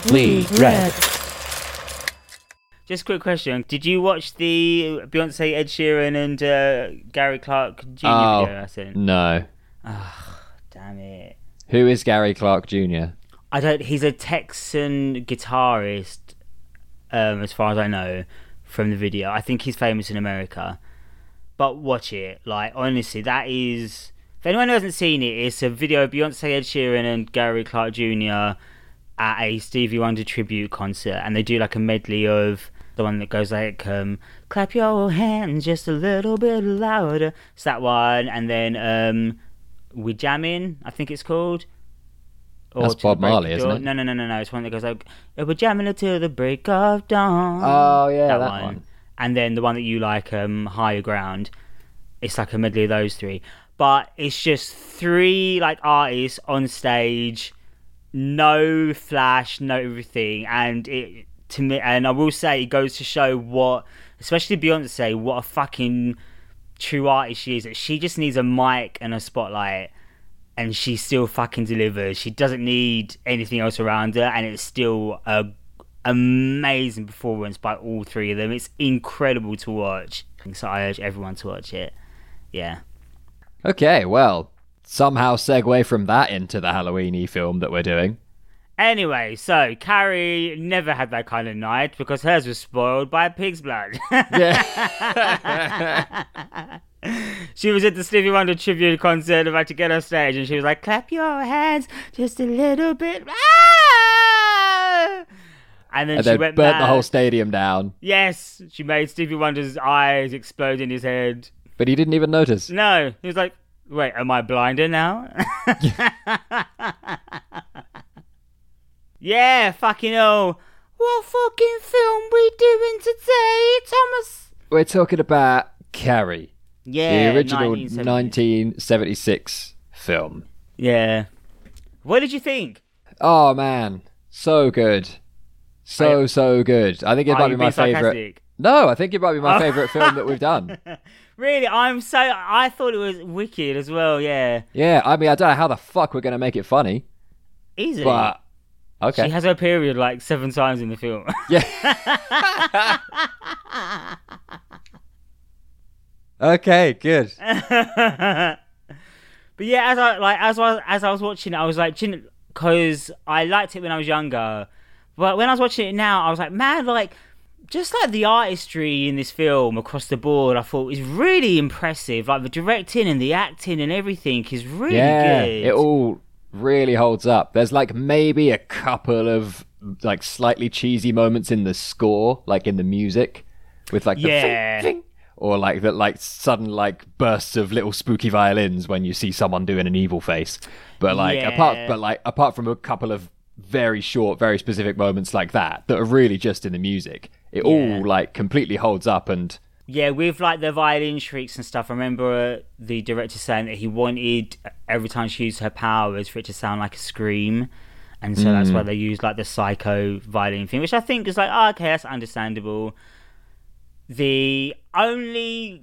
Weekly Red. Just a quick question. Did you watch the Beyonce, Ed Sheeran and Gary Clark Jr. video I sent? No. Damn it. Who is Gary Clark Jr.? He's a Texan guitarist, as far as I know, from the video. I think he's famous in America. But watch it. Like, honestly, that is... If anyone who hasn't seen it, it's a video of Beyonce, Ed Sheeran and Gary Clark Jr. at a Stevie Wonder tribute concert. And they do like a medley of the one that goes like, clap your hands just a little bit louder. It's that one. And then We're Jamming, I think it's called. That's Bob Marley, isn't it? No. It's one that goes like, we're jamming until the break of dawn. Oh, yeah, that one. And then the one that you like, Higher Ground. It's like a medley of those three. But it's just three like artists on stage, no flash, no everything. And it to me, and I will say, it goes to show what, especially Beyonce, what a fucking true artist she is. That she just needs a mic and a spotlight. And she still fucking delivers. She doesn't need anything else around her, and it's still a amazing performance by all three of them. It's incredible to watch. So I urge everyone to watch it. Yeah. Okay, well, somehow segue from that into the Halloween-y film that we're doing. Anyway, so Carrie never had that kind of night because hers was spoiled by pig's blood. Yeah. She was at the Stevie Wonder tribute concert about to get on stage, and she was like, clap your hands just a little bit. Ah! And then she went burnt mad. the whole stadium down. Yes, she made Stevie Wonder's eyes explode in his head. But he didn't even notice. No, he was like, wait, am I blinder now? Yeah, fucking hell. What fucking film we doing today, Thomas? We're talking about Carrie. Yeah, the original 1976 film. Yeah. What did you think? Oh, man. So good. So good. I think it might be my favourite. No, I think it might be my favourite film that we've done. Really? I thought it was wicked as well, yeah. Yeah, I mean, I don't know how the fuck we're going to make it funny. Easily. But, okay. She has her period like 7 times in the film. Yeah. Okay, good. But yeah, as I was watching it, I was like, because I liked it when I was younger, but when I was watching it now, I was like, man, like, just like the artistry in this film across the board, I thought is really impressive. Like the directing and the acting and everything is really good. It all really holds up. There's like maybe a couple of like slightly cheesy moments in the score, like in the music, with like the fing, fing. Or like that, like sudden like bursts of little spooky violins when you see someone doing an evil face. But like apart from a couple of very short, very specific moments like that are really just in the music, it all like completely holds up. And yeah, with like the violin shrieks and stuff, I remember the director saying that he wanted every time she used her powers for it to sound like a scream. And so that's why they used like the psycho violin thing, which I think is like, oh, okay, that's understandable. The only,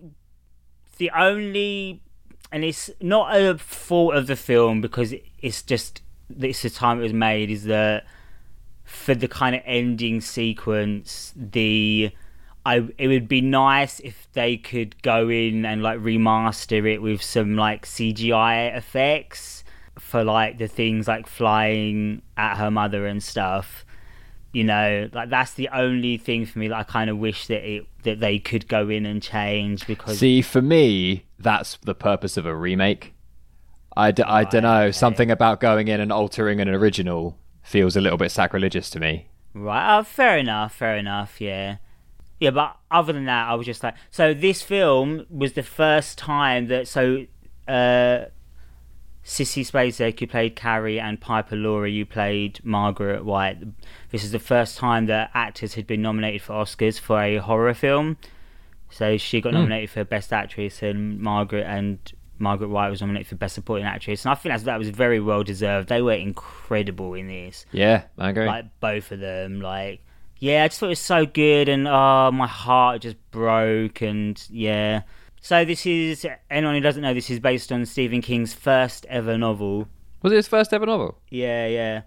and it's not a fault of the film because it's just, it's the time it was made, is that for the kind of ending sequence, it would be nice if they could go in and like remaster it with some like CGI effects for like the things like flying at her mother and stuff. You know, like that's the only thing for me that I kind of wish that they could go in and change, because see, for me, that's the purpose of a remake. I don't know, okay. Something about going in and altering an original feels a little bit sacrilegious to me. Right, fair enough, yeah. Yeah, but other than that, I was just like, so this film was the first time that, Sissy Spacek, you played Carrie, and Piper Laurie, you played Margaret White. This is the first time that actors had been nominated for Oscars for a horror film. So she got nominated for Best Actress, and Margaret White was nominated for Best Supporting Actress. And I think that was very well deserved. They were incredible in this. Yeah, I agree. Like both of them. Like, yeah, I just thought it was so good, and my heart just broke, and yeah. So this is, anyone who doesn't know, this is based on Stephen King's first ever novel. Was it his first ever novel? Yeah.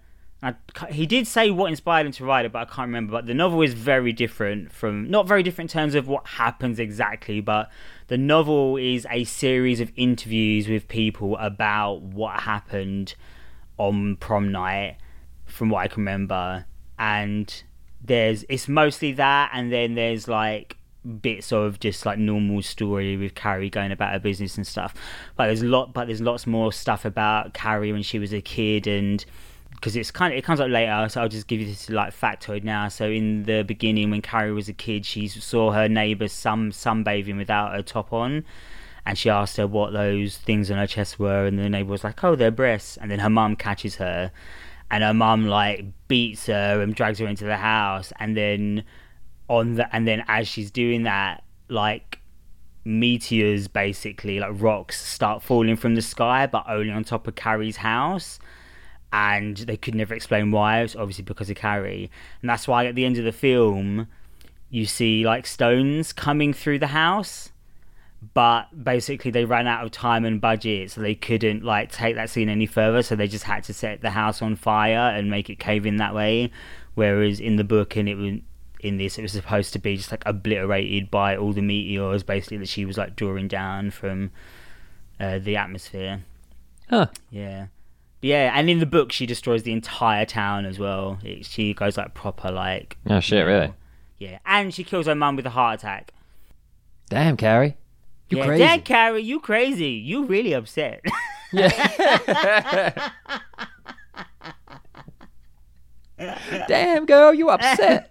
He did say what inspired him to write it, but I can't remember. But the novel is very different from, not very different in terms of what happens exactly, but the novel is a series of interviews with people about what happened on prom night, from what I can remember. And it's mostly that, and then there's like bits of just like normal story with Carrie going about her business and stuff. But there's lots more stuff about Carrie when she was a kid, and because it comes up later, so I'll just give you this like factoid now. So in the beginning, when Carrie was a kid, she saw her neighbour sunbathing without her top on, and she asked her what those things on her chest were, and the neighbour was like, "Oh, they're breasts." And then her mum catches her, and her mum like beats her and drags her into the house, and then as she's doing that, like meteors, basically like rocks, start falling from the sky, but only on top of Carrie's house. And they could never explain why. It's obviously because of Carrie. And that's why at the end of the film, you see like stones coming through the house. But basically they ran out of time and budget, so they couldn't like take that scene any further. So they just had to set the house on fire and make it cave in that way. Whereas in the book and it was supposed to be just like obliterated by all the meteors, basically, that she was like drawing down from the atmosphere. Huh. Yeah. Yeah, and in the book, she destroys the entire town as well. She goes like proper like... Oh, shit, really? Yeah, and she kills her mum with a heart attack. Damn, Carrie. You crazy. Damn, Carrie, you crazy. You really upset. Yeah. Damn, girl, you upset.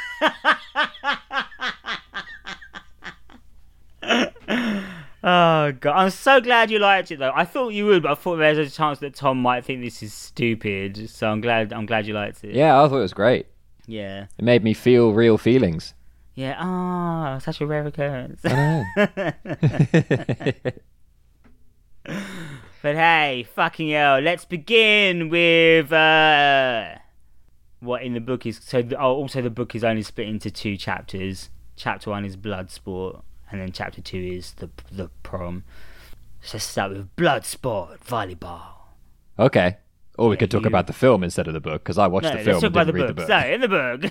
Oh god, I'm so glad you liked it though. I thought you would, but I thought there's a chance that Tom might think this is stupid. So I'm glad you liked it. Yeah, I thought it was great. Yeah. It made me feel real feelings. Yeah. Such a rare occurrence. I know. But hey, fucking hell, let's begin with what in the book is. Also the book is only split into 2 chapters. Chapter 1 is Bloodsport, and then chapter 2 is the prom. So let's start with Bloodsport volleyball. Okay. Or we could talk about the film instead of the book, because I watched the film and didn't read the book. So, in the book...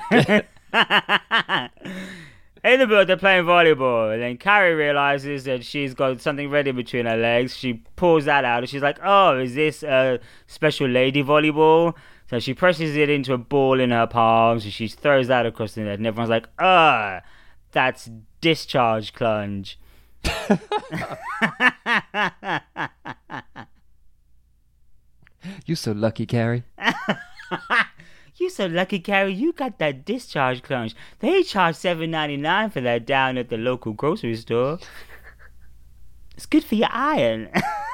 in the book, they're playing volleyball, and then Carrie realizes that she's got something ready between her legs. She pulls that out, and she's like, "Oh, is this a special lady volleyball?" So she presses it into a ball in her palms, and she throws that across the net, and everyone's like, that's discharge clunge. You so lucky, Carrie. You so lucky, Carrie. You got that discharge clunge. They charge $7.99 for that down at the local grocery store. It's good for your iron.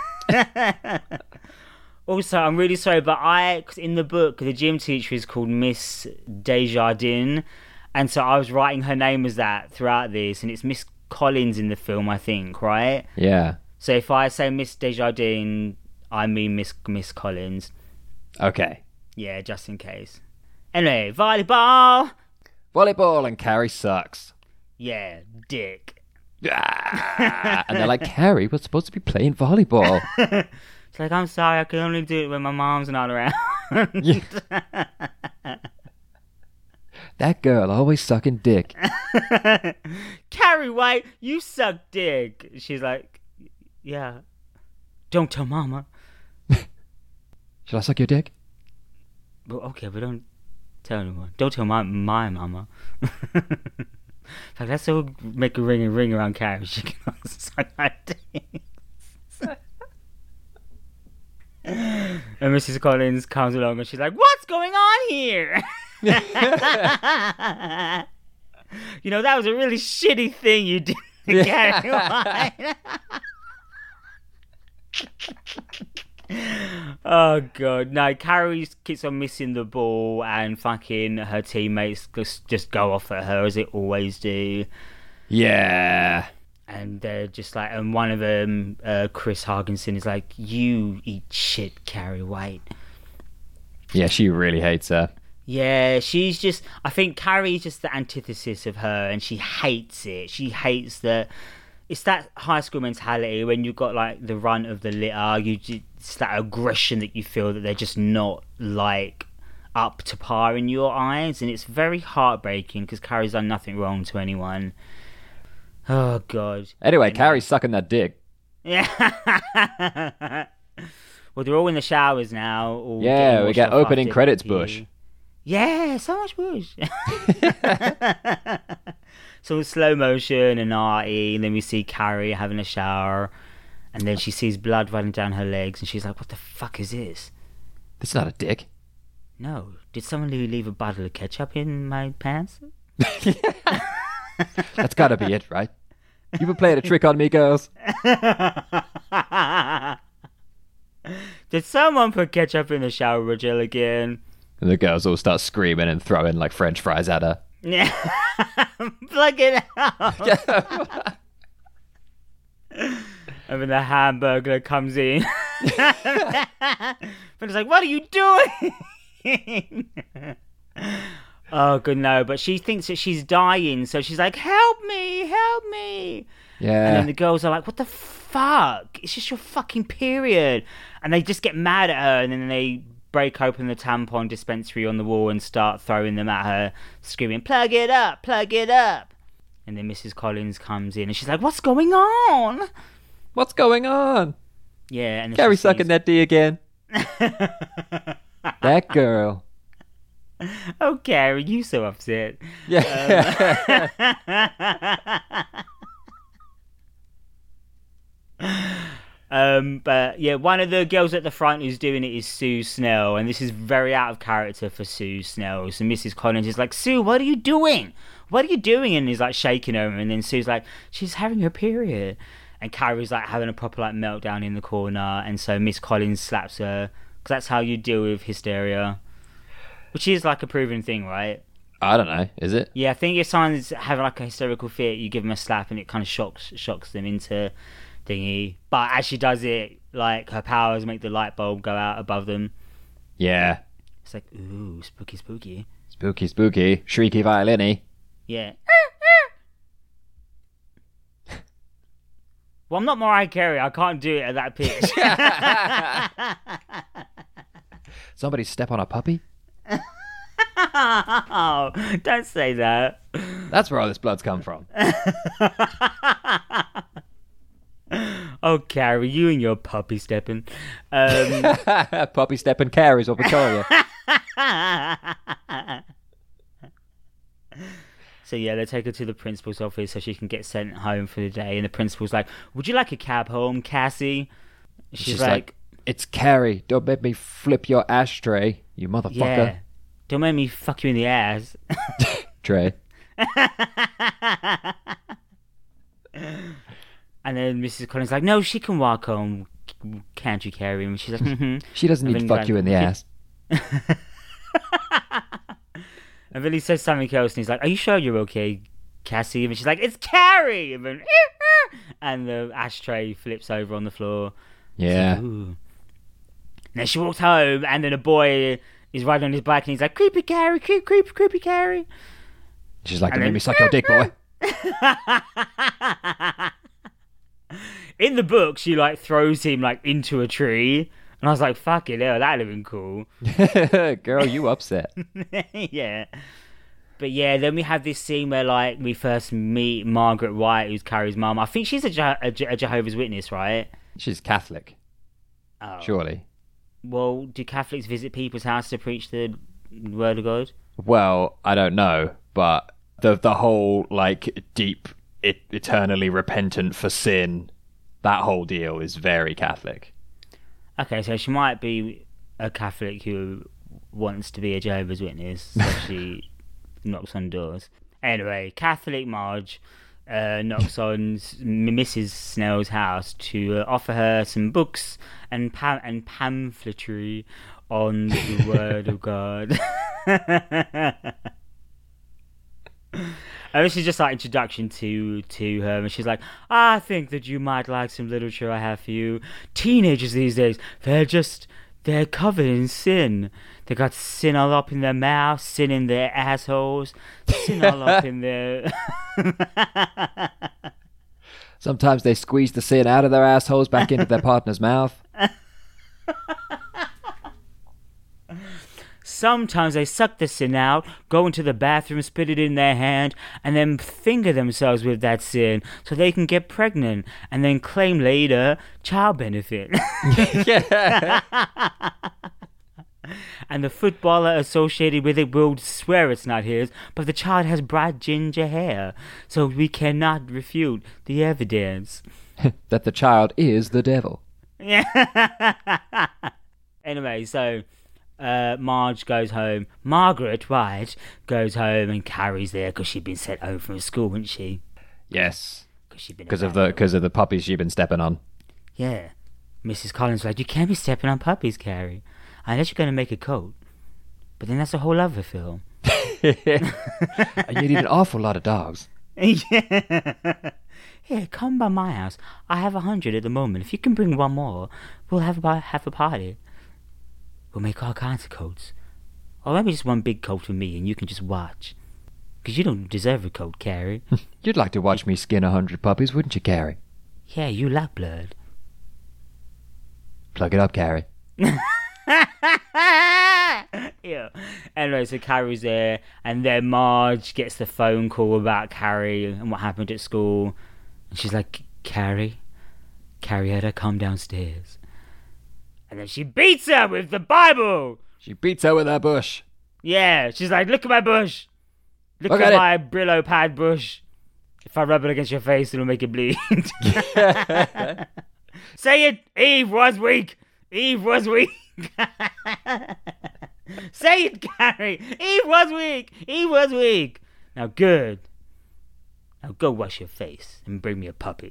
Also, I'm really sorry, but cause in the book, the gym teacher is called Miss Desjardins, and so I was writing her name as that throughout this, and it's Miss Collins in the film, I think, right? Yeah. So if I say Miss Desjardins, I mean Miss Collins. Okay. Yeah, just in case. Anyway, volleyball! Volleyball, and Carrie sucks. Yeah, dick. And they're like, Carrie, we're supposed to be playing volleyball. It's like, I'm sorry, I can only do it when my mom's not around. Yeah. That girl always sucking dick. Carrie White, you suck dick. She's like, yeah. Don't tell mama. Shall I suck your dick? Well, okay, but don't tell anyone. Don't tell my mama. Like, let's all make a ring around Carrie. She can suck my dick. And Mrs. Collins comes along and she's like, "What's going on here?" You know, that was a really shitty thing you did to Carrie White. Oh god, no, Carrie keeps on missing the ball, and fucking her teammates just go off at her as they always do. Yeah. And they're just like, and one of them, Chris Hargensen, is like, "You eat shit, Carrie White." Yeah, she really hates her. Yeah, she's just, I think Carrie's just the antithesis of her, and she hates it. She hates it's that high school mentality when you've got like the runt of the litter, it's that aggression that you feel that they're just not like up to par in your eyes, and it's very heartbreaking because Carrie's done nothing wrong to anyone. Oh God. Anyway, Carrie's sucking that dick. Yeah. Well, they're all in the showers now. All Yeah, we get opening credits bush. Yeah, so much bush. So slow motion and arty, and then we see Carrie having a shower, and then she sees blood running down her legs, and she's like, "What the fuck is this?" This is not a dick. No, did someone leave a bottle of ketchup in my pants? That's gotta be it, right? You been playing a trick on me, girls? Did someone put ketchup in the shower gel again? And the girls all start screaming and throwing like French fries at her. Yeah. Plug it out. And then the hamburger comes in. But it's like, what are you doing? Oh, good, no. But she thinks that she's dying, so she's like, help me, help me. Yeah. And then the girls are like, what the fuck? It's just your fucking period. And they just get mad at her, and then they break open the tampon dispensary on the wall and start throwing them at her, screaming, plug it up, plug it up. And then Mrs. Collins comes in, and she's like, what's going on? What's going on? Yeah. And Carrie sucking that D again. That girl. Oh, Carrie, you so upset. Yeah. But yeah, one of the girls at the front who's doing it is Sue Snell, and this is very out of character for Sue Snell. So Mrs. Collins is like, Sue, what are you doing? What are you doing? And he's like shaking her, and then Sue's like, she's having her period. And Carrie's like having a proper like meltdown in the corner, and so Miss Collins slaps her, because that's how you deal with hysteria, which is like a proven thing, right? I don't know, is it? Yeah, I think if someone's having like a hysterical fit, you give them a slap and it kind of shocks them into thingy. But as she does it, like her powers make the light bulb go out above them. Yeah. It's like, ooh, spooky, spooky. Spooky, spooky. Shrieky violin-y. Yeah. Well, I'm not Mariah Carey. I can't do it at that pitch. Somebody step on a puppy? Oh, don't say that. That's where all this blood's come from. Oh, Carrie, you and your puppy stepping. Puppy stepping Carrie is what we call you. So yeah, they take her to the principal's office so she can get sent home for the day. And the principal's like, would you like a cab home, Cassie? She's like, it's Carrie. Don't make me flip your ashtray, you motherfucker. Yeah, don't make me fuck you in the ass. Trey. And then Mrs. Collins is like, no, she can walk home. Can't you, Carrie? And she's like, mm-hmm. She doesn't need to fuck you in the ass. And then he says something else, and he's like, are you sure you're okay, Cassie? And she's like, it's Carrie! And then, and the ashtray flips over on the floor. Yeah. Like, and then she walks home, and then a boy is riding on his bike, and he's like, creepy Carrie, creepy Carrie. She's like, don't make me suck your dick, boy. In the book, she like throws him like into a tree, and I was like, fucking hell, that'd have been cool. Girl, you upset. Yeah. But yeah, then we have this scene where like we first meet Margaret White, who's Carrie's mum. I think she's a Jehovah's Witness, right? She's Catholic. Oh. Surely. Well, do Catholics visit people's house to preach the word of God? Well, I don't know, but the whole like deep, eternally repentant for sin, that whole deal is very Catholic. Okay, so she might be a Catholic who wants to be a Jehovah's Witness, so she knocks on doors. Anyway, Catholic Marge knocks on Mrs. Snell's house to offer her some books and pamphletry on the Word of God. And this is just like introduction to her, and she's like, I think that you might like some literature I have for you. Teenagers these days, they're covered in sin. They got sin all up in their mouths, sin in their assholes, sin all up in their... Sometimes they squeeze the sin out of their assholes back into their partner's mouth. Sometimes they suck the sin out, go into the bathroom, spit it in their hand, and then finger themselves with that sin so they can get pregnant and then claim later child benefit. Yeah. And the footballer associated with it will swear it's not his, but the child has bright ginger hair, so we cannot refute the evidence. That the child is the devil. Yeah. Anyway, so Marge goes home. Margaret White goes home, and Carrie's there because she'd been sent home from school, hadn't she? Yes. Because of the puppies she'd been stepping on. Yeah. Mrs. Collins was like, you can't be stepping on puppies, Carrie. Unless you're going to make a coat. But then that's a whole other film. You need an awful lot of dogs. Yeah. Here, come by my house. I have 100 at the moment. If you can bring one more, we'll have a party. We'll make all kinds of coats. Or maybe just one big coat for me and you can just watch. Because you don't deserve a coat, Carrie. You'd like to watch me skin 100 puppies, wouldn't you, Carrie? Yeah, you like blood. Plug it up, Carrie. Yeah. Anyway, so Carrie's there, and then Marge gets the phone call about Carrie and what happened at school. And she's like, Carrie had her come downstairs. And then she beats her with the Bible. She beats her with her bush. Yeah, she's like, look at my bush. Look at my Brillo pad bush. If I rub it against your face, it'll make it bleed. Say it, Eve was weak. Eve was weak. Say it, Carrie. Eve was weak. Eve was weak. Now, good. Now go wash your face and bring me a puppy.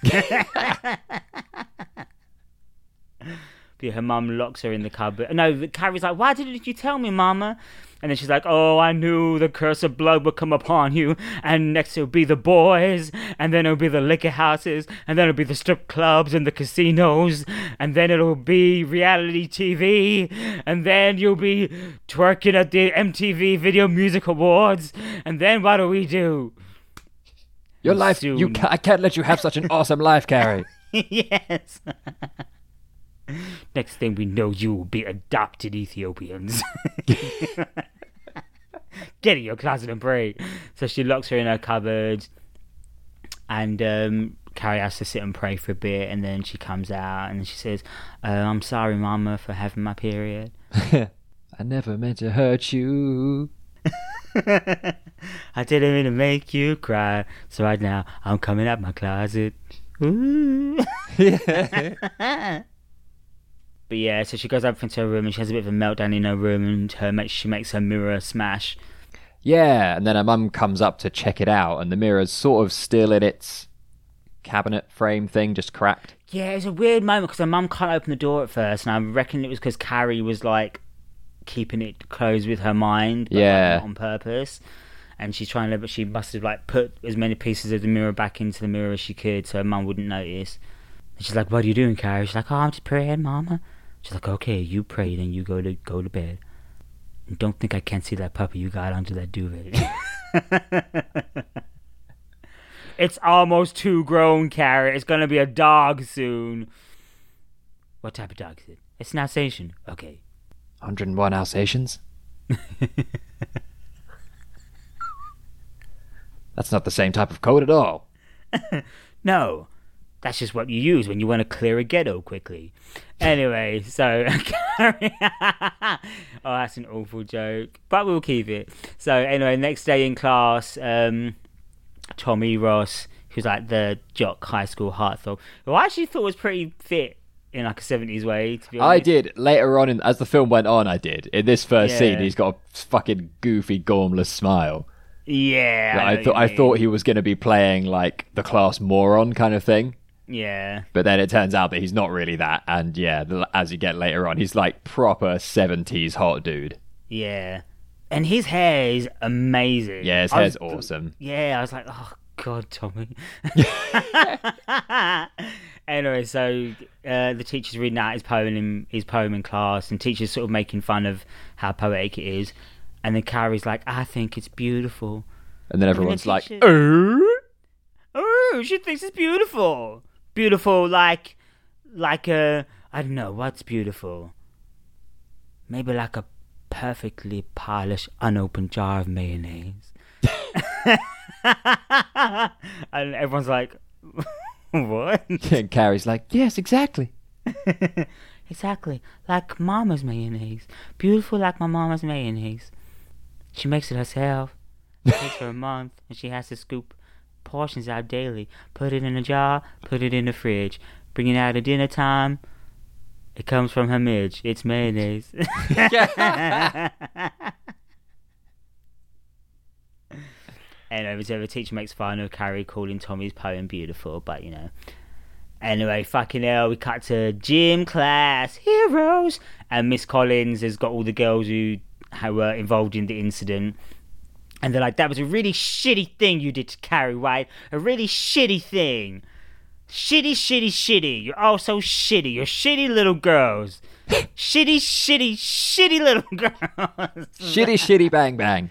But her mum locks her in the cupboard. No, Carrie's like, why didn't you tell me, Mama? And then she's like, oh, I knew the curse of blood would come upon you. And next it'll be the boys. And then it'll be the liquor houses. And then it'll be the strip clubs and the casinos. And then it'll be reality TV. And then you'll be twerking at the MTV Video Music Awards. And then what do we do? Your life, I can't let you have such an awesome life, Carrie. Yes. Next thing we know, you will be adopted Ethiopians. Get in your closet and pray. So she locks her in her cupboard, and Carrie has to sit and pray for a bit, and then she comes out and she says, I'm sorry, Mama, for having my period. I never meant to hurt you. I didn't mean to make you cry. So right now, I'm coming out my closet. Ooh. But yeah, so she goes up into her room and she has a bit of a meltdown in her room, and she makes her mirror smash. Yeah, and then her mum comes up to check it out, and the mirror's sort of still in its cabinet frame thing, just cracked. Yeah, it's a weird moment because her mum can't open the door at first, and I reckon it was because Carrie was like keeping it closed with her mind, but not on purpose. And she's trying to, but she must have like put as many pieces of the mirror back into the mirror as she could, so her mum wouldn't notice. And she's like, "What are you doing, Carrie?" She's like, "Oh, I'm just praying, Mama." She's like, "Okay, you pray, then you go to bed. And don't think I can't see that puppy you got under that duvet." It's almost too grown, Carrie. It's gonna be a dog soon. What type of dog is it? It's an Alsatian. Okay. 101 Alsatians? That's not the same type of coat at all. No. That's just what you use when you want to clear a ghetto quickly. Anyway, so... Oh, that's an awful joke. But we'll keep it. So, anyway, next day in class, Tommy Ross, who's like the jock high school heartthrob, who I actually thought was pretty fit in like a 70s way, to be honest. I did. Later on, as the film went on, I did. In this first scene, he's got a fucking goofy, gormless smile. Yeah. I thought he was going to be playing like the class moron kind of thing. Yeah. But then it turns out that he's not really that. And yeah, as you get later on, he's like proper 70s hot dude. Yeah. And his hair is amazing. Yeah, his hair's awesome. Yeah, I was like, oh, God, Tommy. Anyway, so the teacher's reading out his poem in class, and teacher's sort of making fun of how poetic it is. And then Carrie's like, I think it's beautiful. And then everyone's like, oh, she thinks it's beautiful. Beautiful, like I don't know, what's beautiful? Maybe like a perfectly polished, unopened jar of mayonnaise. And everyone's like, what? And Carrie's like, yes, exactly. Exactly, like mama's mayonnaise. Beautiful like my mama's mayonnaise. She makes it herself. It takes her a month, and she has to scoop portions out daily. Put it in a jar, put it in the fridge. Bring it out at dinner time. It comes from her midge. It's mayonnaise. Anyway, so the teacher makes fun of Carrie calling Tommy's poem beautiful, but you know. Anyway, fucking hell, we cut to gym class, heroes, and Miss Collins has got all the girls who were involved in the incident, and they're like, that was a really shitty thing you did to Carrie, right? A really shitty thing. Shitty, shitty, shitty. You're all so shitty. You're shitty little girls. Shitty, shitty, shitty little girls. Shitty, shitty, bang, bang.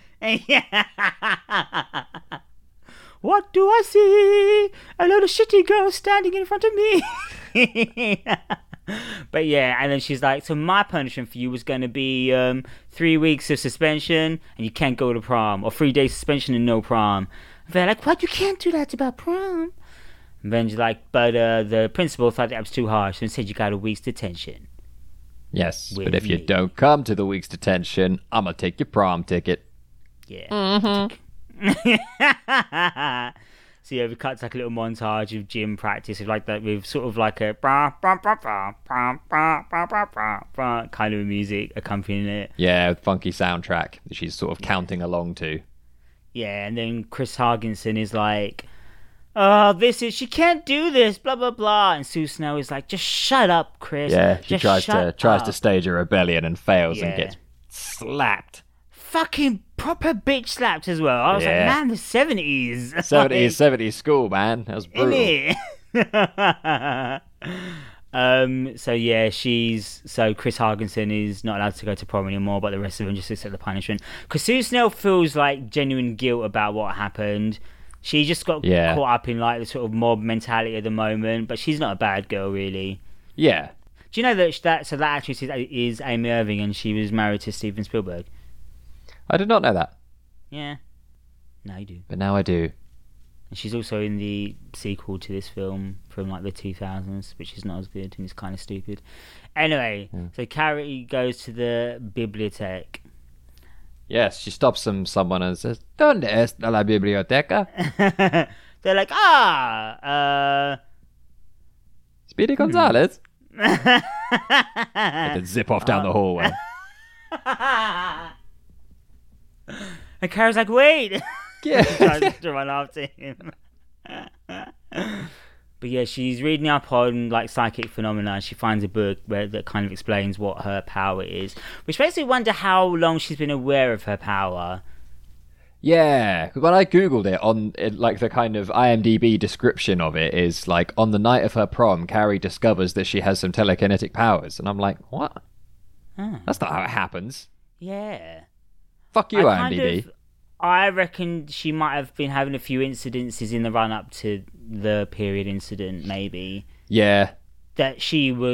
What do I see? A little shitty girl standing in front of me. But yeah, and then she's like, so my punishment for you was going to be 3 weeks of suspension and you can't go to prom, or 3 days suspension and no prom. And they're like, what? You can't do that, it's about prom. And then she's like, but the principal thought that was too harsh and said you got a week's detention. Yes, With but if you me. don't come to the week's detention, I'm going to take your prom ticket. Yeah. So yeah, we cut to like a little montage of gym practice of like that, with sort of like a kind of music accompanying it. Yeah, funky soundtrack that she's sort of counting along to. Yeah, and then Chris Hargensen is like, oh, she can't do this, blah blah blah, and Sue Snell is like, just shut up, Chris. Yeah, she Just tries to up." stage a rebellion and fails and Yeah. gets slapped. Fucking proper bitch slapped as well. I was Yeah. like, man, the 70s. 70s school, man. That was brutal. So yeah, so Chris Hargensen is not allowed to go to prom anymore, but the rest of them just accept the punishment. Because Sue Snell feels like genuine guilt about what happened. She just got caught up in like the sort of mob mentality at the moment, but she's not a bad girl really. Yeah. Do you know that actress is Amy Irving, and she was married to Steven Spielberg? I did not know that, Yeah, now you do. but now I do. And she's also in the sequel to this film from like the 2000s, which is not as good and it's kind of stupid. Anyway, so Carrie goes to the bibliothèque. Yes, she stops someone and says, ¿Dónde está la biblioteca? They're like, Speedy Gonzales? And then zip off down the hallway. And Carrie's like, wait! Yeah. Tries to run after him. But yeah, she's reading up on like psychic phenomena. She finds a book that kind of explains what her power is, which makes me wonder how long she's been aware of her power. Yeah, when I googled it, like the kind of IMDb description of it is like, on the night of her prom, Carrie discovers that she has some telekinetic powers, and I'm like, what? That's not how it happens. Yeah. Fuck you, IMDb. I reckon she might have been having a few incidences in the run up to the period incident, maybe. Yeah. Because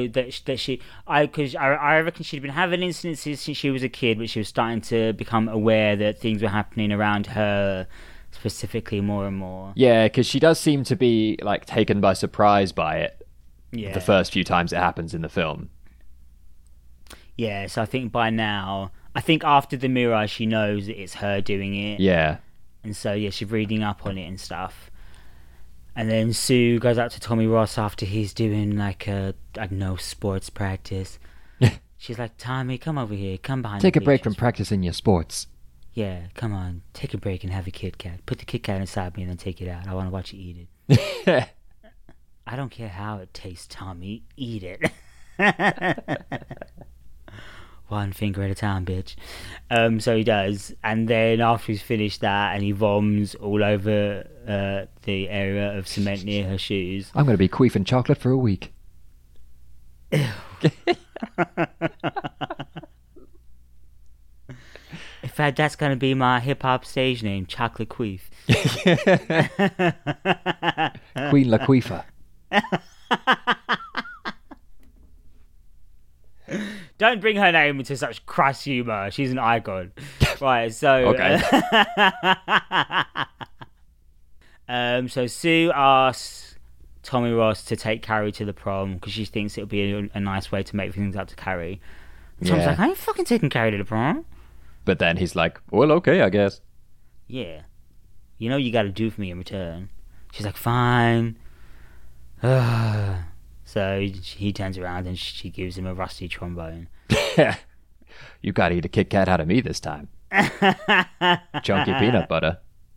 I reckon she'd been having incidences since she was a kid, but she was starting to become aware that things were happening around her specifically more and more. Yeah, because she does seem to be like taken by surprise by it. Yeah. The first few times it happens in the film. Yeah, so I think by now, after the mirror, she knows that it's her doing it. Yeah. And so, yeah, she's reading up on it and stuff. And then Sue goes out to Tommy Ross after he's doing like sports practice. She's like, Tommy, come over here. Come behind Take the a break bleachers. from practicing your sports. Yeah, come on. Take a break and have a Kit Kat. Put the Kit Kat inside me and then take it out. I want to watch you eat it. I don't care how it tastes, Tommy. Eat it. One finger at a time, bitch. So he does. And then after he's finished that and he voms all over the area of cement near her shoes. I'm going to be queefing chocolate for a week. In fact, that's going to be my hip-hop stage name, Chocolate Queef. Queen Laquifa. Don't bring her name into such crass humour. She's an icon. Right, so... Okay. So Sue asks Tommy Ross to take Carrie to the prom because she thinks it'll be a nice way to make things up to Carrie. And Tom's like, I ain't fucking taking Carrie to the prom. But then he's like, well, okay, I guess. Yeah. You know you gotta do for me in return. She's like, fine. So he turns around and she gives him a rusty trombone. You gotta eat a Kit Kat out of me this time. Chunky peanut butter.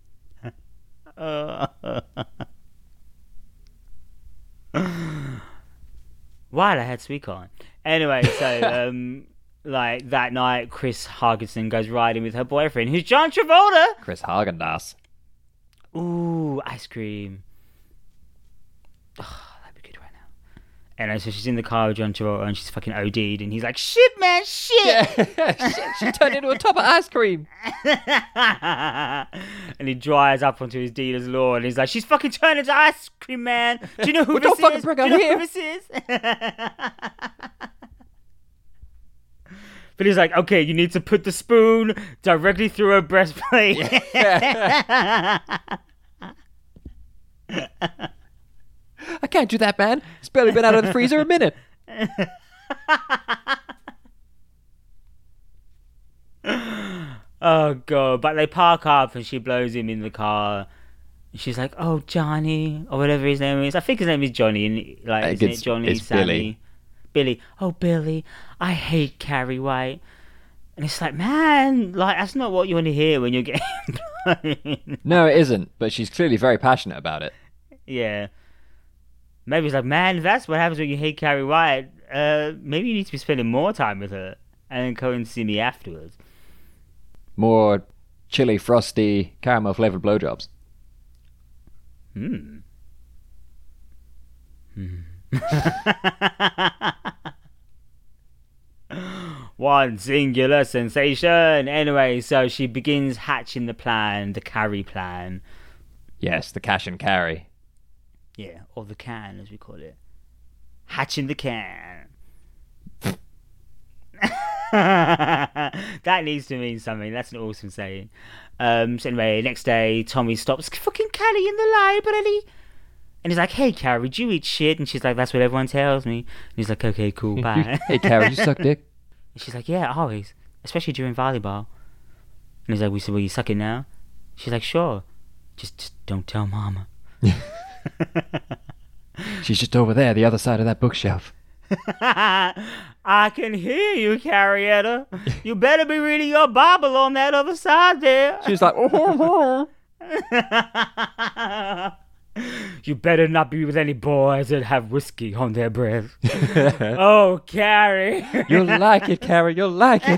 Why I had sweet corn. Anyway, so like that night, Chris Hargensen goes riding with her boyfriend, who's John Travolta. Chris Haagen-Dazs. Ooh, ice cream. Oh, that'd be good right now. And so she's in the car with John Travolta and she's fucking OD'd and he's like, shit, man, shit. Yeah. Shit, she turned into a tub of ice cream. And he drives up onto his dealer's lawn and he's like, she's fucking turned into ice cream, man. Do you know who this is? Don't fucking bring her Do you know here. who this is? But he's like, okay, you need to put the spoon directly through her breastplate. I can't do that, man. It's barely been out of the freezer a minute. Oh, God. But they park up and she blows him in the car. And she's like, oh, Johnny, or whatever his name is. I think his name is Johnny. And like, isn't it Johnny, it's Sammy? Billy. Oh, Billy, I hate Carrie White. And it's like, man, like, that's not what you want to hear when you're getting blown. No, it isn't. But she's clearly very passionate about it. Yeah. Maybe it's like, man, that's what happens when you hate Carrie White. Maybe you need to be spending more time with her and then come and see me afterwards. More chili, frosty, caramel-flavored blowjobs. One singular sensation. Anyway, so she begins hatching the plan, the Carrie plan. Yes, the cash and carry. Yeah, or the can, as we call it. Hatching the can. That needs to mean something. That's an awesome saying. So anyway, next day, Tommy stops fucking Carrie in the library. And he's like, hey, Carrie, do you eat shit? And she's like, that's what everyone tells me. And he's like, okay, cool, bye. Hey, Carrie, you suck dick? And she's like, yeah, always. Especially during volleyball. And he's like, we said, well, you suck it now? She's like, sure. Just don't tell Mama. She's just over there, the other side of that bookshelf. I can hear you, Carrietta. You better be reading your Bible on that other side there. She's like, oh. You better not be with any boys that have whiskey on their breath. Oh, Carrie. You'll like it, Carrie, you'll like it.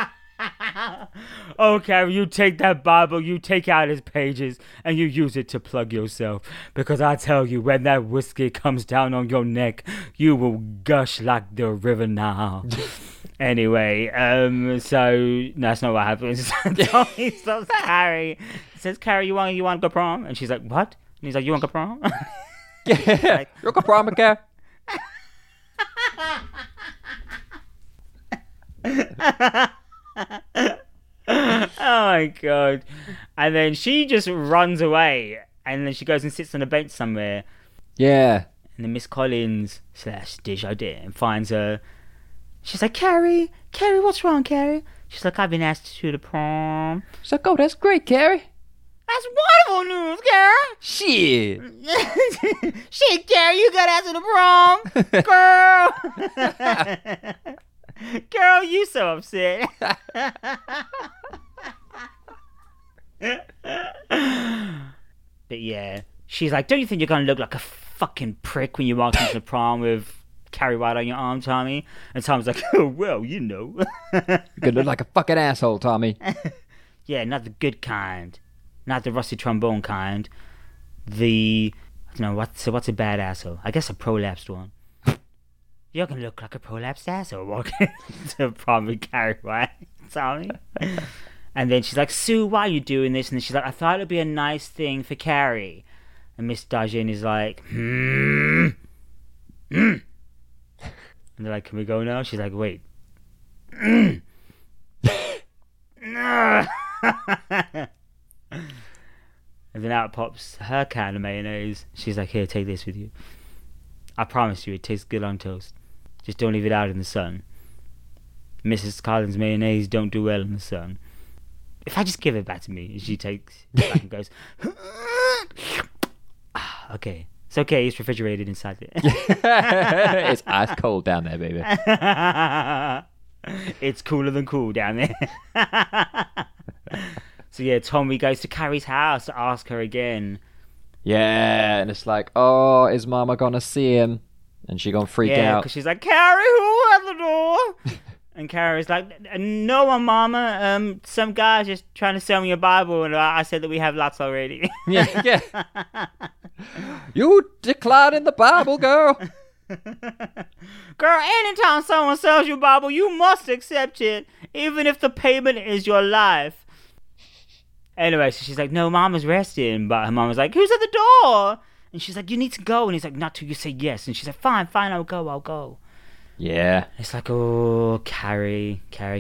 Oh, Carrie, you take that Bible, you take out its pages, and you use it to plug yourself. Because I tell you, when that whiskey comes down on your neck, you will gush like the river Nile. Anyway, so no, that's not what happens. Tommy stops Carrie. He says, Carrie, you want to go prom? And she's like, what? And he's like, you want to go prom? Yeah, like, you go prom, Carrie. Oh my God. And then she just runs away and then she goes and sits on a bench somewhere. Yeah. And then Miss Collins / Desjardins finds her. She's like, Carrie, what's wrong, Carrie? She's like, I've been asked to the prom. She's like, oh, that's great, Carrie. That's wonderful news, Carrie. Shit. Shit, Carrie, you got asked to the prom. Girl. Girl, you so upset. But yeah, she's like, don't you think you're going to look like a fucking prick when you walk into the prom with Carrie White on your arm, Tommy? And Tommy's like, oh, well, you know. You're going to look like a fucking asshole, Tommy. Yeah, not the good kind. Not the rusty trombone kind. I don't know, what's a bad asshole? I guess a prolapsed one. You're going to look like a prolapsed asshole walking to prom with Carrie White, Tommy. And then she's like, Sue, why are you doing this? And then she's like, I thought it'd be a nice thing for Carrie. And Miss Dajin is like, And they're like, can we go now? She's like, wait, And then out pops her can of mayonnaise. She's like, here, take this with you. I promise you, it tastes good on toast. Just don't leave it out in the sun. Mrs. Collins' mayonnaise don't do well in the sun. If I just give it back to me, and she takes it back and goes, okay. It's okay, it's refrigerated inside there. It's ice cold down there, baby. It's cooler than cool down there. So yeah, Tommy goes to Carrie's house to ask her again. Yeah, and it's like, oh, is Mama gonna see him? And she gonna freak out. Because she's like, Carrie, who at the door? And Carrie's like, no one, Mama. Some guy just trying to sell me a Bible, and I said that we have lots already. Yeah. You declining the Bible, girl. Girl, anytime someone sells you a Bible, you must accept it, even if the payment is your life. Anyway, so she's like, no, Mama's resting. But her mom was like, who's at the door? And she's like, you need to go. And he's like, not till you say yes. And she's like, fine, I'll go. Yeah. It's like, oh, Carrie. Carrie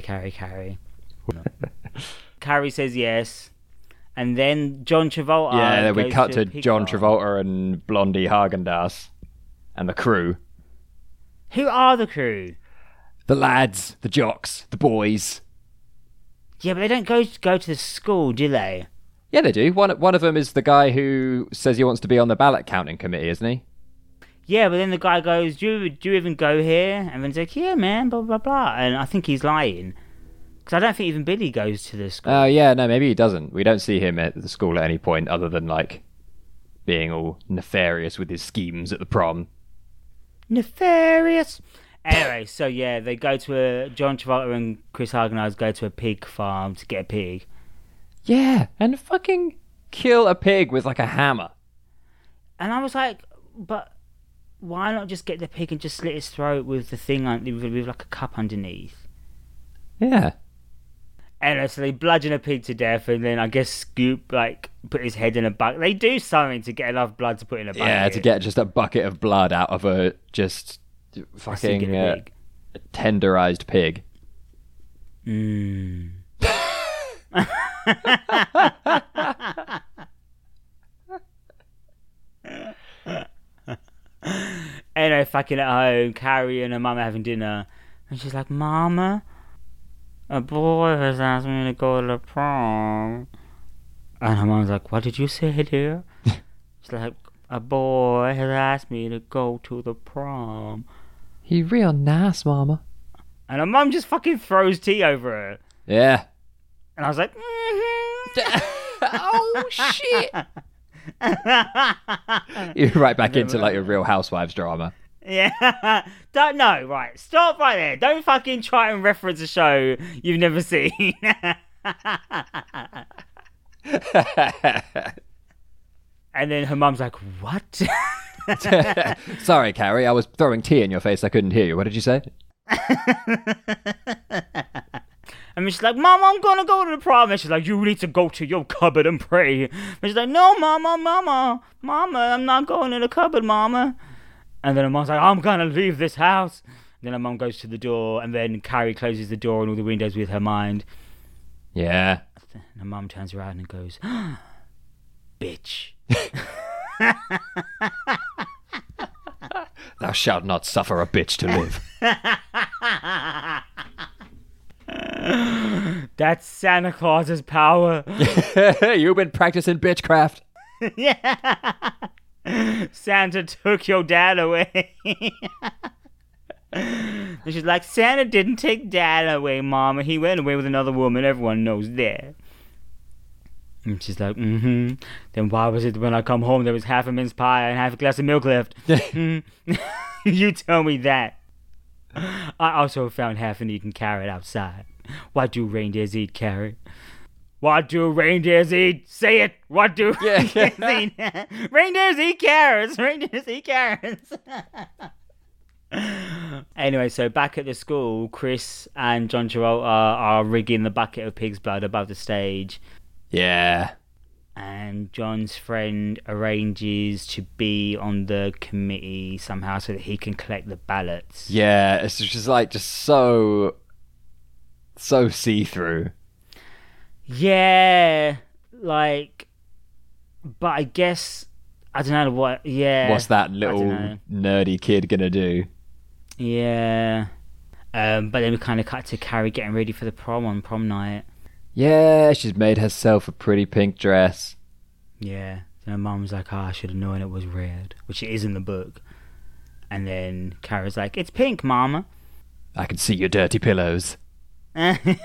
says yes. And then John Travolta. Yeah, then we goes cut to a pig John farm. Travolta and Blondie Haagen-Dazs and the crew. Who are the crew? The lads, the jocks, the boys. Yeah, but they don't go to the school, do they? Yeah, they do. One of them is the guy who says he wants to be on the ballot counting committee, isn't he? Yeah, but then the guy goes, do you even go here? And then he's like, yeah, man, blah, blah, blah. And I think he's lying. Because I don't think even Billy goes to the school. Oh, yeah, no, maybe he doesn't. We don't see him at the school at any point other than, like, being all nefarious with his schemes at the prom. Nefarious. Anyway, so yeah, they go to John Travolta and Chris Haagen-Dazs go to a pig farm to get a pig. Yeah, and fucking kill a pig with, like, a hammer. And I was like, but why not just get the pig and just slit its throat with the thing, with like a cup underneath? Yeah. Anyway, so they bludgeon a pig to death, and then I guess Scoop, like, put his head in a bucket. They do something to get enough blood to put in a bucket. Yeah, to get just a bucket of blood out of a just fucking pig. tenderized pig. Anyway, fucking at home, Carrie and her mum are having dinner, and she's like, Mama, a boy has asked me to go to the prom. And her mum's like, what did you say, dear? She's like, a boy has asked me to go to the prom. He real nice, Mama. And her mum just fucking throws tea over her. Yeah. And I was like, Oh, shit. You're right back into, like, a Real Housewives drama. Yeah. Don't know, right. Stop right there. Don't fucking try and reference a show you've never seen. And then her mum's like, what? Sorry, Carrie, I was throwing tea in your face. I couldn't hear you. What did you say? And she's like, Mom, I'm gonna go to the prom. And she's like, you need to go to your cupboard and pray. And she's like, no, Mama, I'm not going to the cupboard, Mama. And then her mom's like, I'm gonna leave this house. And then her mom goes to the door, and then Carrie closes the door and all the windows with her mind. Yeah. And her mom turns around and goes, bitch. Thou shalt not suffer a bitch to live. That's Santa Claus's power. You've been practicing bitchcraft. Yeah. Santa took your dad away. And she's like, Santa didn't take Dad away, Mama. He went away with another woman. Everyone knows that. And she's like, Then why was it when I come home there was half a mince pie and half a glass of milk left? You tell me that. I also found half an eaten carrot outside. What do reindeers eat, carrot? What do reindeers eat? Say it. What do reindeers eat? Reindeers eat carrots. Reindeers eat carrots. Anyway, so back at the school, Chris and John Travolta are rigging the bucket of pig's blood above the stage. Yeah. And John's friend arranges to be on the committee somehow so that he can collect the ballots. Yeah, it's just like, just so so see-through. Yeah, like, but I guess I don't know what. Yeah, What's that little nerdy kid gonna do? Yeah. But then we kind of cut to Carrie getting ready for the prom on prom night. Yeah, she's made herself a pretty pink dress. Yeah. And her mum's like, I should have known it was red, which it is in the book. And then Carrie's like, it's pink, Mama. I can see your dirty pillows. You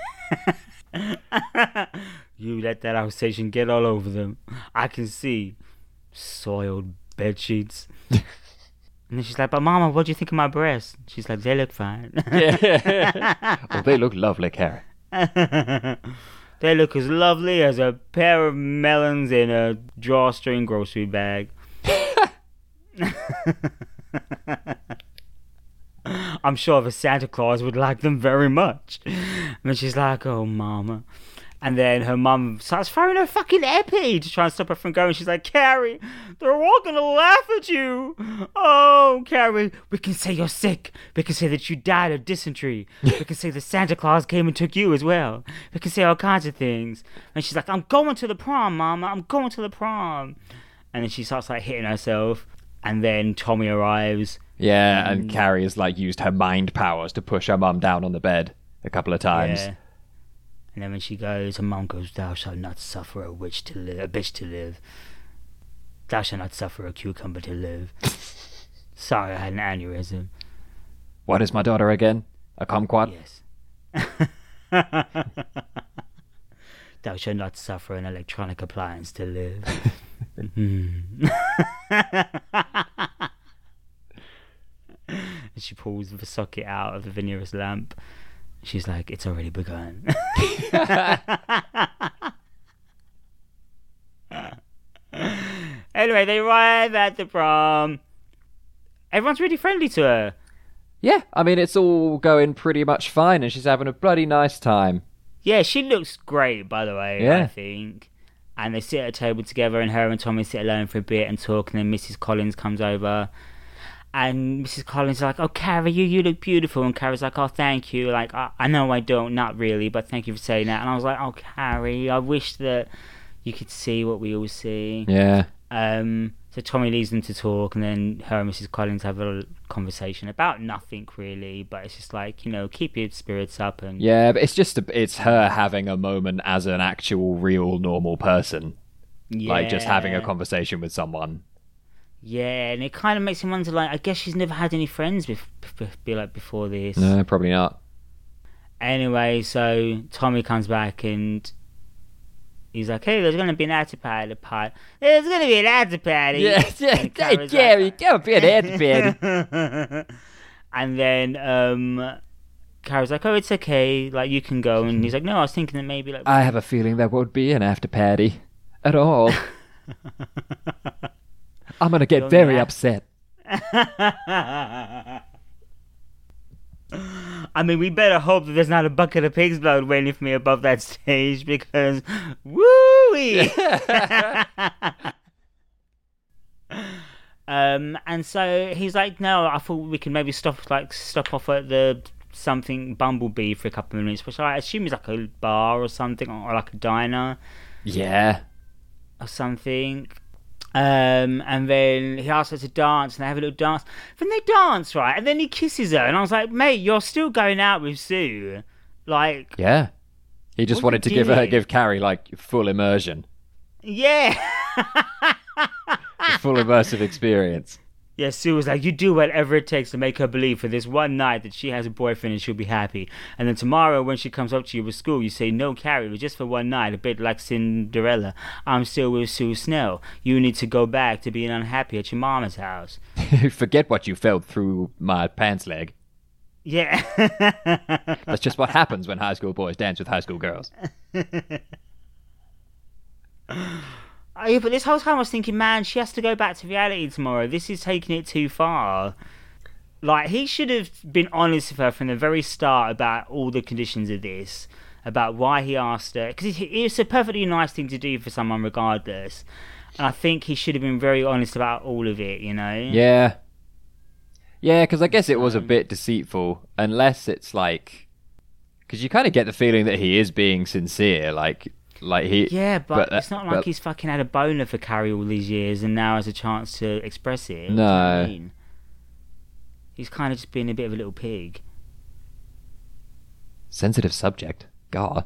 let that Alsatian get all over them. I can see soiled bed sheets. And then she's like, but Mama, what do you think of my breasts? She's like, they look fine. Oh, they look lovely, Carrie. They look as lovely as a pair of melons in a drawstring grocery bag. I'm sure the Santa Claus would like them very much. And she's like, oh, Mama. And then her mum starts throwing her fucking epi to try and stop her from going. She's like, Carrie, they're all going to laugh at you. Oh, Carrie, we can say you're sick. We can say that you died of dysentery. We can say that Santa Claus came and took you as well. We can say all kinds of things. And she's like, I'm going to the prom, Mama. I'm going to the prom. And then she starts like hitting herself. And then Tommy arrives. Yeah, and Carrie has like used her mind powers to push her mum down on the bed a couple of times. Yeah. And then when she goes, her mum goes, thou shalt not suffer a bitch to live. Thou shalt not suffer a cucumber to live. Sorry, I had an aneurysm. What is my daughter again? A kumquat? Yes. Thou shalt not suffer an electronic appliance to live. And she pulls the socket out of the Veneris lamp. She's like, it's already begun. Anyway, they arrive at the prom. Everyone's really friendly to her. Yeah, I mean, it's all going pretty much fine, and she's having a bloody nice time. Yeah, she looks great, by the way, Yeah. I think. And they sit at a table together, and her and Tommy sit alone for a bit and talk, and then Mrs. Collins comes over. And Mrs. Collins is like, oh, Carrie, you look beautiful. And Carrie's like, oh, thank you. Like, I know I don't, not really, but thank you for saying that. And I was like, oh, Carrie, I wish that you could see what we all see. Yeah. So Tommy leaves them to talk, and then her and Mrs. Collins have a little conversation about nothing, really. But it's just like, keep your spirits up. And Yeah, but it's her having a moment as an actual, real, normal person. yeah. Like, just having a conversation with someone. Yeah, and it kind of makes him wonder, like, I guess she's never had any friends before this. No, probably not. Anyway, so Tommy comes back and he's like, hey, there's going to be an after party. There's going to be an after party. Yes, yeah. Hey, Gary, go be an after party. And then Carrie's like, oh, it's okay. Like, you can go. And he's like, no, I was thinking that maybe, like... I have a feeling there won't be an after party at all. I'm going to get very upset. I mean, we better hope that there's not a bucket of pig's blood waiting for me above that stage, because woo-wee! And so he's like, no, I thought we could maybe stop off at the something Bumblebee for a couple of minutes, which I assume is like a bar or something, or like a diner. Yeah. Or something. And then he asks her to dance, and they have a little dance. Then they dance, right? And then he kisses her, and I was like, mate, you're still going out with Sue. Like... Yeah. He just wanted to give Carrie, like, full immersion. Yeah. A full immersive experience. Yeah, Sue was like, you do whatever it takes to make her believe for this one night that she has a boyfriend and she'll be happy. And then tomorrow when she comes up to you with school, you say, no, Carrie, it was just for one night, a bit like Cinderella. I'm still with Sue Snell. You need to go back to being unhappy at your mama's house. Forget what you felt through my pants leg. Yeah. That's just what happens when high school boys dance with high school girls. Yeah, but this whole time I was thinking, man, she has to go back to reality tomorrow. This is taking it too far. Like, he should have been honest with her from the very start about all the conditions of this, about why he asked her. Because it's a perfectly nice thing to do for someone regardless. And I think he should have been very honest about all of it, Yeah. Yeah, because I guess it was a bit deceitful, unless it's like... Because you kind of get the feeling that he is being sincere, like he. Yeah, but it's not like he's fucking had a boner for Carrie all these years and now has a chance to express it. No. Do you know what I mean? He's kind of just being a bit of a little pig. Sensitive subject. God.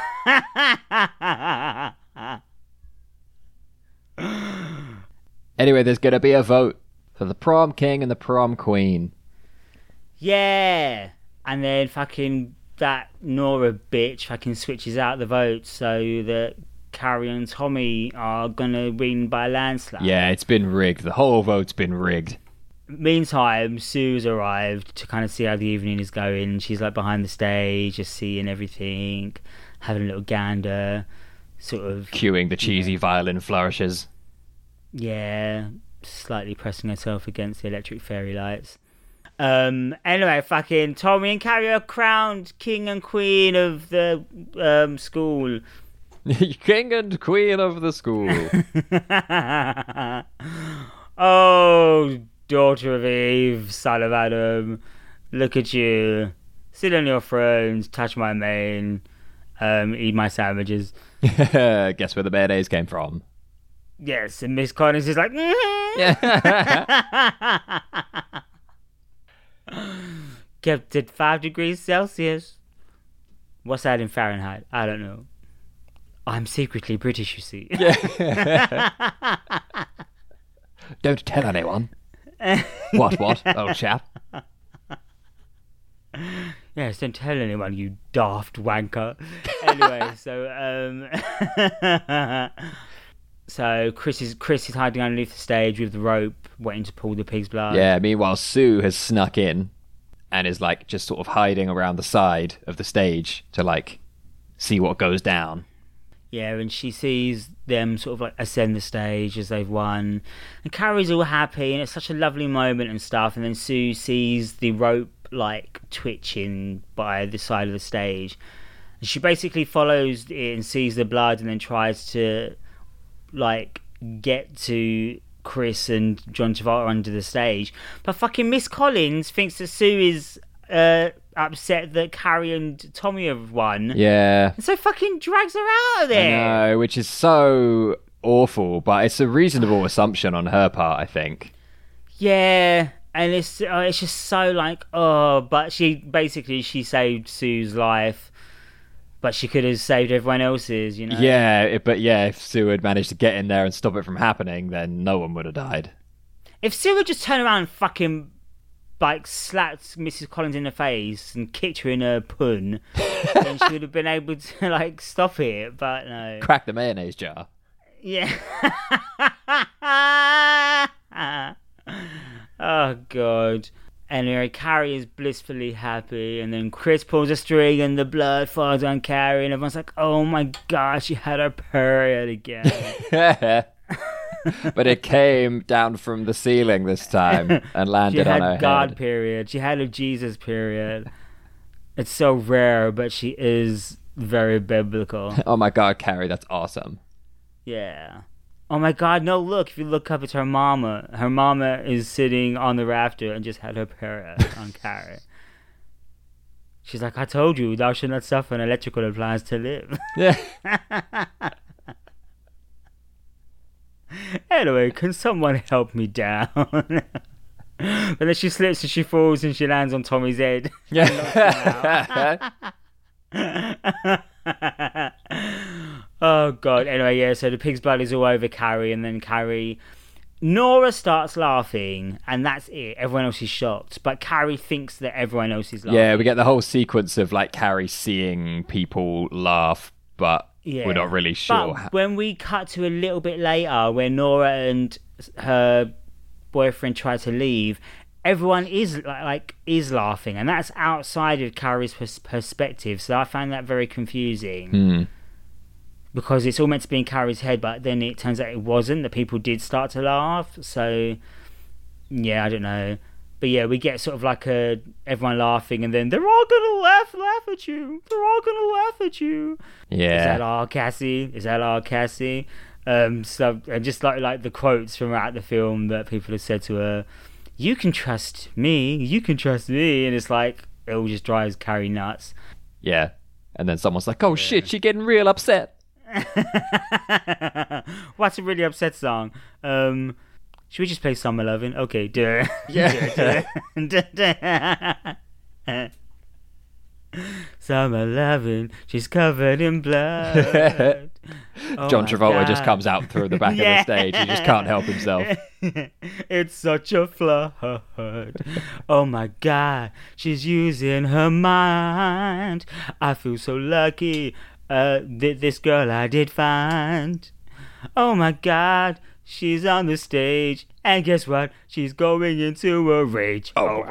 Anyway, there's gonna be a vote for the prom king and the prom queen. Yeah, and then fucking that Nora bitch fucking switches out the votes so that Carrie and Tommy are gonna win by a landslide. Yeah, it's been rigged. The whole vote's been rigged. Meantime, Sue's arrived to kind of see how the evening is going. She's like behind the stage, just seeing everything, having a little gander, sort of cueing the cheesy violin flourishes. Yeah, slightly pressing herself against the electric fairy lights. Anyway, fucking Tommy and Carrie are crowned king and queen of the school. King and queen of the school. Oh, daughter of Eve, son of Adam, look at you. Sit on your thrones, touch my mane, eat my sandwiches. Guess where the mayonnaise came from. Yes, and Miss Collins is like, kept at 5 degrees Celsius. What's that in Fahrenheit? I don't know. I'm secretly British, you see. Don't tell anyone. What, old chap? Yes, don't tell anyone, you daft wanker. Anyway, so Chris is hiding underneath the stage with the rope, waiting to pull the pig's blood. Yeah, meanwhile Sue has snuck in and is like just sort of hiding around the side of the stage to like see what goes down. Yeah, and she sees them sort of like ascend the stage as they've won. And Carrie's all happy, and it's such a lovely moment and stuff. And then Sue sees the rope like twitching by the side of the stage. And she basically follows it and sees the blood and then tries to like get to Chris and John Travolta under the stage. But fucking Miss Collins thinks that Sue is upset that Carrie and Tommy have won. Yeah. And so fucking drags her out of there. I know, which is so awful, but it's a reasonable assumption on her part, I think. Yeah, and it's just so like, but she saved Sue's life, but she could have saved everyone else's, you know? Yeah, but if Sue had managed to get in there and stop it from happening, then no one would have died. If Sue had just turned around and fucking like slapped Mrs. Collins in the face and kicked her in her pun, then she would have been able to like stop it, but no. Crack the mayonnaise jar. Yeah. Oh god. Anyway, Carrie is blissfully happy, and then Chris pulls a string and the blood falls on Carrie, and everyone's like, oh my god, she had her period again. But it came down from the ceiling this time and landed on her head. She had God period. She had a Jesus period. It's so rare, but she is very biblical. Oh my god, Carrie, that's awesome. Yeah. Oh my god, no, look, if you look up, it's her mama. Her mama is sitting on the rafter and just had her period on Carrie. She's like, I told you, thou should not suffer an electrical appliance to live. Yeah. Anyway, can someone help me down? But then she slips and she falls and she lands on Tommy's head. Yeah. Oh god. Anyway, yeah, so the pig's blood is all over Carrie, and then Nora starts laughing, and that's it. Everyone else is shocked, but Carrie thinks that everyone else is laughing. Yeah, we get the whole sequence of like Carrie seeing people laugh, but we're not really sure. But when we cut to a little bit later, where Nora and her boyfriend try to leave, everyone is laughing, and that's outside of Carrie's perspective. So I found that very confusing. Because it's all meant to be in Carrie's head, but then it turns out it wasn't. The people did start to laugh. So yeah, I don't know. But yeah, we get sort of like everyone laughing, and then they're all gonna laugh at you. They're all gonna laugh at you. Yeah. Is that all, Cassie? Is that all, Cassie? So and just like the quotes from out the film that people have said to her, you can trust me, and it's like it all just drives Carrie nuts. Yeah. And then someone's like, oh shit, she's getting real upset. What's a really upset song? Should we just play Summer Lovin'? Okay, do it. Yeah. Summer Lovin', she's covered in blood. Oh John my Travolta just God. comes out through the back of the stage. He just can't help himself. It's such a flood. Oh my God, she's using her mind. I feel so lucky. This girl I did find. Oh my God, she's on the stage, and guess what? She's going into a rage. Well.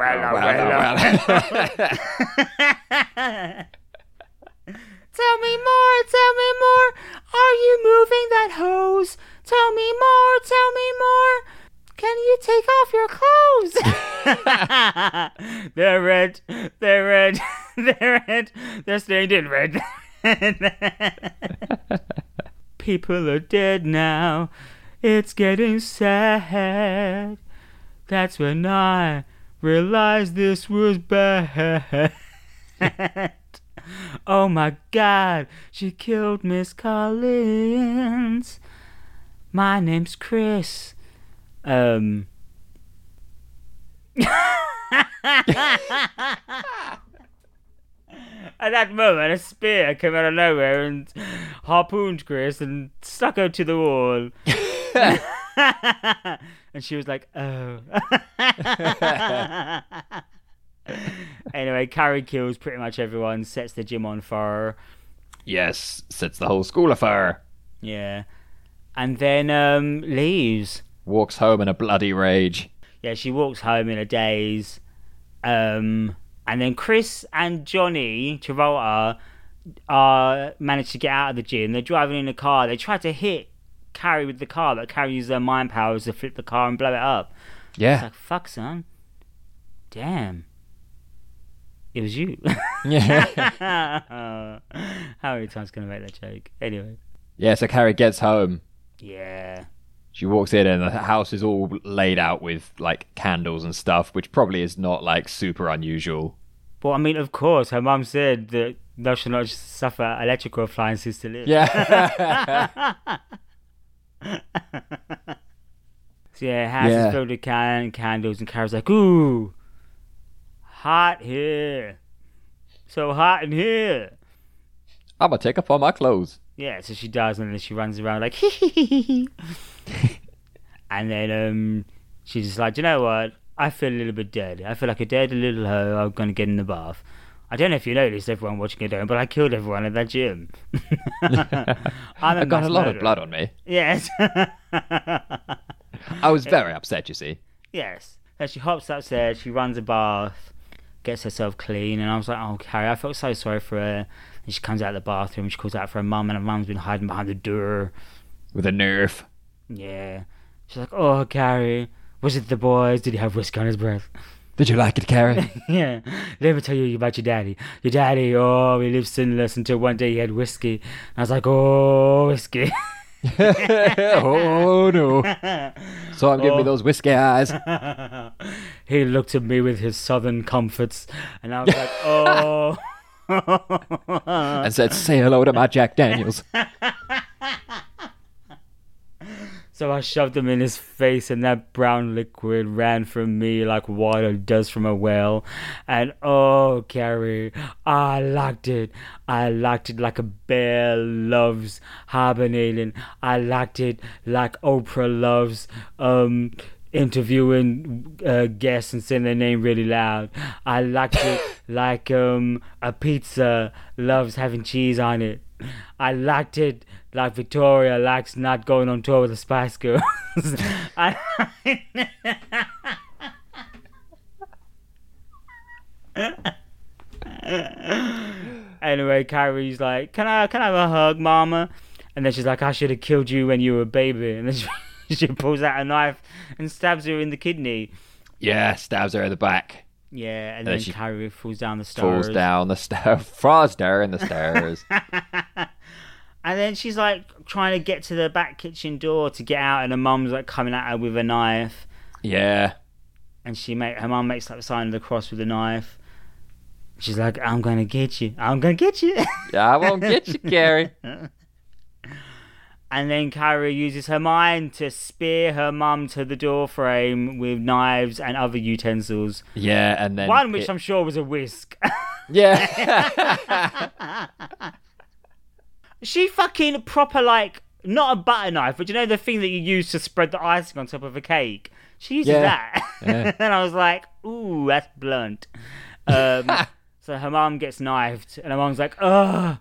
Tell me more, tell me more. Are you moving that hose? Tell me more, tell me more. Can you take off your clothes? They're red, they're red, they're red, they're stained in red. People are dead now. It's getting sad. That's when I realized this was bad. Oh my God, she killed Miss Collins. My name's Chris. At that moment, a spear came out of nowhere and harpooned Chris and stuck her to the wall. And she was like, oh. Anyway, Carrie kills pretty much everyone, sets the gym on fire. Yes, sets the whole school afire. Yeah. And then leaves. Walks home in a bloody rage. Yeah, she walks home in a daze. And then Chris and Johnny Travolta managed to get out of the gym. They're driving in a car. They tried to hit Carrie with the car, but Carrie used her mind powers to flip the car and blow it up. Yeah. It's like, fuck, son. Damn. It was you. Yeah. How many times can I make that joke? Anyway. Yeah, so Carrie gets home. Yeah. She walks in and the house is all laid out with like candles and stuff, which probably is not like super unusual. Well, I mean, of course, her mum said that thou shalt not suffer electrical appliances to live. Yeah. So yeah, house is filled with candles, and Carol's like, ooh, hot here. So hot in here. I'm gonna take off all my clothes. Yeah, so she does, and then she runs around like, hee hee hee hee. And then she's just like, you know what? I feel a little bit dead. I feel like a dead little hoe. I'm gonna get in the bath. I don't know if you noticed, everyone watching it home, but I killed everyone at that gym. I got a lot of blood on me. Yes. I was very upset, you see. Yes. So she hops upstairs, she runs a bath, gets herself clean, and I was like, oh, Carrie, I felt so sorry for her. And she comes out of the bathroom, she calls out for her mum, and her mum's been hiding behind the door. With a nerf. Yeah. She's like, oh, Carrie, was it the boys? Did he have whiskey on his breath? Did you like it, Carrie? Yeah. Let me tell you about your daddy. Your daddy, oh, he lived sinless until one day he had whiskey. And I was like, oh, whiskey. Oh, no. So I'm giving me those whiskey eyes. He looked at me with his southern comforts, and I was like, oh. And said, say hello to my Jack Daniels. So I shoved them in his face, and that brown liquid ran from me like water does from a well. And oh, Carrie, I liked it. I liked it like a bear loves hibernating. I liked it like Oprah loves interviewing guests and saying their name really loud. I liked it like a pizza loves having cheese on it. I liked it like Victoria likes not going on tour with the Spice Girls. Anyway, Kyrie's like, can I have a hug, mama? And then she's like, I should have killed you when you were a baby. And then she pulls out a knife and stabs her in the kidney. Yeah, stabs her in the back. Yeah, and then Kyrie falls down the stairs. Falls down the stairs. Falls down the stairs. And then she's like trying to get to the back kitchen door to get out, and her mum's like coming at her with a knife. Yeah. And her mum makes like the sign of the cross with a knife. She's like, I'm gonna get you. I'm gonna get you. I won't get you, Carrie. And then Carrie uses her mind to spear her mum to the door frame with knives and other utensils. Yeah, and then... One which I'm sure was a whisk. Yeah. She fucking proper, like, not a butter knife, but you know the thing that you use to spread the icing on top of a cake? She uses that. Yeah. And I was like, ooh, that's blunt. So her mum gets knifed, and her mum's like, oh,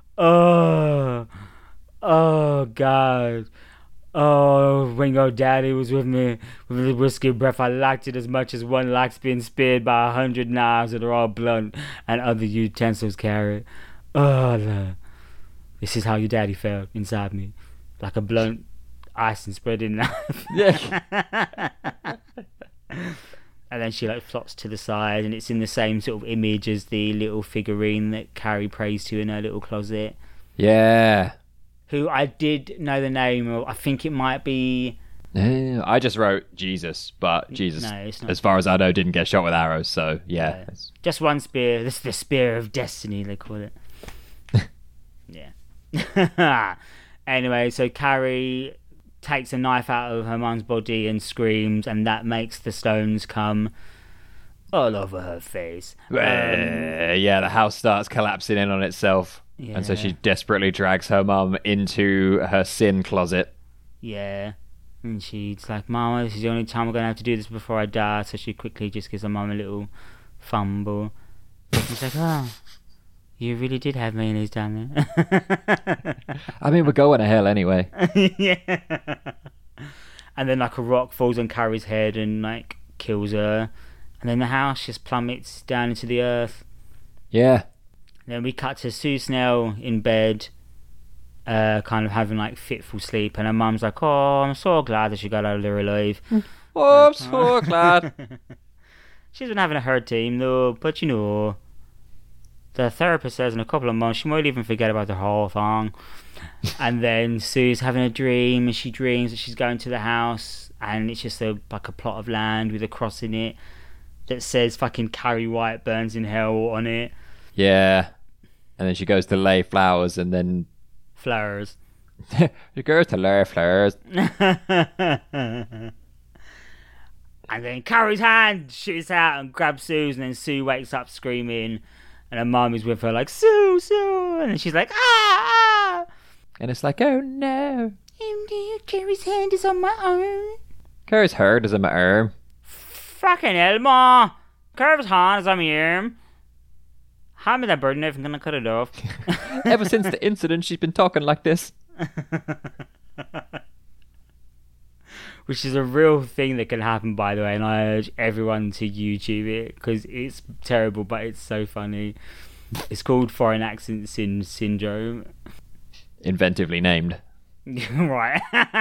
God. Oh, when your daddy was with me with the whiskey breath, I liked it as much as one likes being speared by 100 knives that are all blunt and other utensils carry. Oh, Lord. This is how your daddy felt inside me. Like a blunt icing spreading knife. Yeah. And then she like flops to the side, and it's in the same sort of image as the little figurine that Carrie prays to in her little closet. Yeah. Who I did know the name of. I think it might be... I just wrote Jesus, but Jesus, no, it's not. as far as I know, didn't get shot with arrows, so yeah. Just one spear. This is the spear of destiny, they call it. Yeah. Anyway, so Carrie takes a knife out of her mum's body and screams, and that makes the stones come all over her face. Yeah, the house starts collapsing in on itself. Yeah. And so she desperately drags her mum into her sin closet. Yeah. And she's like, Mama, this is the only time we're going to have to do this before I die. So she quickly just gives her mum a little fumble. And she's like, oh, you really did have mayonnaise down there. I mean, we're going to hell anyway. Yeah. And then like a rock falls on Carrie's head and like kills her. And then the house just plummets down into the earth. Yeah. And then we cut to Sue Snell in bed, kind of having like fitful sleep. And her mum's like, oh, I'm so glad that she got out of there alive. Oh, I'm so glad. She's been having a hard time though, but you know, the therapist says in a couple of months she might even forget about the whole thing. And then Sue's having a dream, and she dreams that she's going to the house, and it's just like a plot of land with a cross in it that says fucking Carrie White burns in hell on it. Yeah. And then she goes to lay flowers, and then... Flowers. She goes to lay flowers. And then Carrie's hand shoots out and grabs Sue's, and then Sue wakes up screaming, and her mum is with her like, Sue, Sue, and then she's like, ah! And it's like, oh no. Carrie's hand is on my arm. Carrie's heart is on my arm. Fucking hell, Ma. Carrie's hand is on my arm. Hand me that bird knife, I'm gonna cut it off. Ever since the incident, she's been talking like this. Which is a real thing that can happen, by the way, and I urge everyone to YouTube it, because it's terrible, but it's so funny. It's called foreign accent syndrome. Inventively named. Right.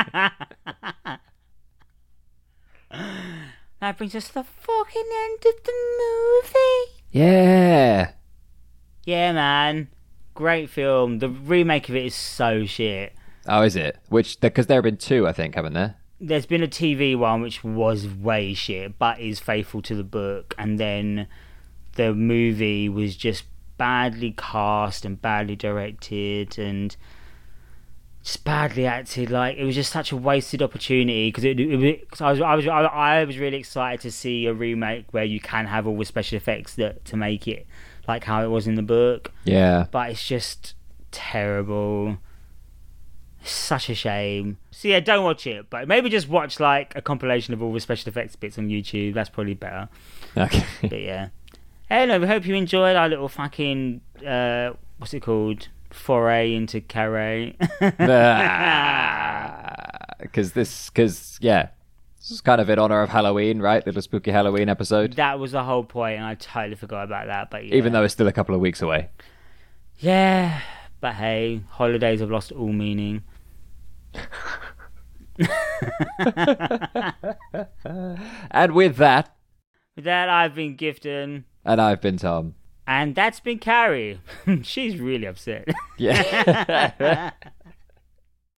That brings us to the fucking end of the movie. Yeah. Yeah, man. Great film. The remake of it is so shit. Oh, is it? Which, because there have been two, I think, haven't there? There's been a TV one which was way shit, but is faithful to the book. And then the movie was just badly cast and badly directed and just badly acted. Like, it was just such a wasted opportunity, because I was really excited to see a remake where you can have all the special effects to make it like how it was in the book. Yeah. But it's just terrible. It's such a shame. So yeah, don't watch it, but maybe just watch like a compilation of all the special effects bits on YouTube. That's probably better. Okay. But yeah. Anyway, we hope you enjoyed our little fucking what's it called? Foray into Carrie. Because yeah, this is kind of in honor of Halloween, right? Little spooky Halloween episode. That was the whole point, and I totally forgot about that. But yeah. Even though it's still a couple of weeks away. Yeah, but hey, holidays have lost all meaning. And with that, I've been Gifton. And I've been Tom. And that's been Carrie. She's really upset. Yeah.